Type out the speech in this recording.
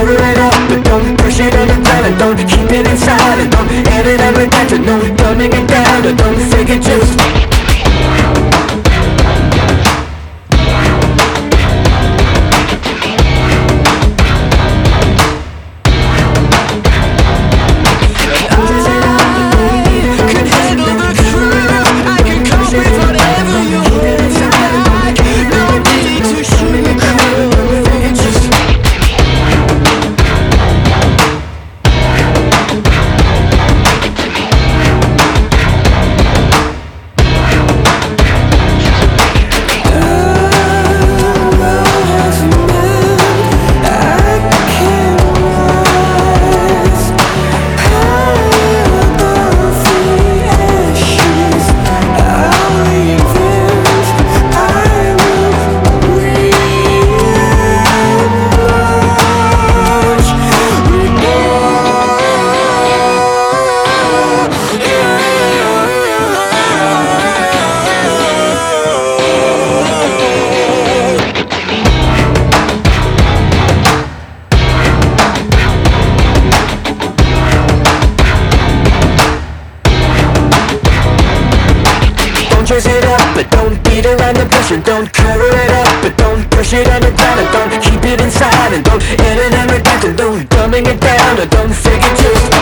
cover it up, but don't push it underground, and don't keep it inside, and don't edit and redact it, no dumbing it down, and don't fake it, just dress it up, but don't beat around the bush, and don't cover it up, but don't push it underground, and don't keep it inside, and don't edit and redact, and don't dumbing it down, and don't fake it, just